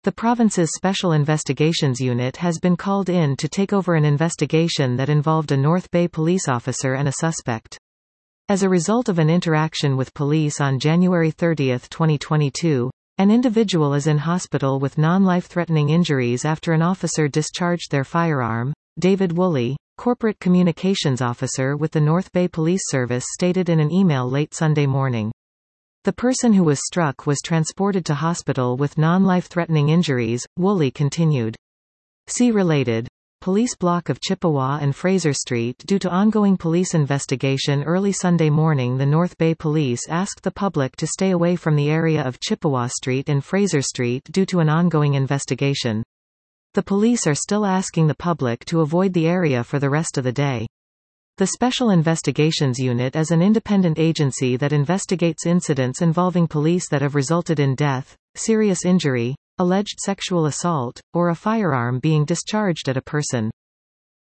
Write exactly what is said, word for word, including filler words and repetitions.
The province's Special Investigations Unit has been called in to take over an investigation that involved a North Bay police officer and a suspect. As a result of an interaction with police on January thirtieth twenty twenty-two, an individual is in hospital with non-life-threatening injuries after an officer discharged their firearm. David Woolley, Corporate Communications Officer with the North Bay Police Service, stated in an email late Sunday morning. The person who was struck was transported to hospital with non-life-threatening injuries, Woolley continued. See related. Police block of Chippewa and Fraser Street. Due to ongoing police investigation, early Sunday morning the North Bay Police asked the public to stay away from the area of Chippewa Street and Fraser Street due to an ongoing investigation. The police are still asking the public to avoid the area for the rest of the day. The Special Investigations Unit is an independent agency that investigates incidents involving police that have resulted in death, serious injury, alleged sexual assault, or a firearm being discharged at a person.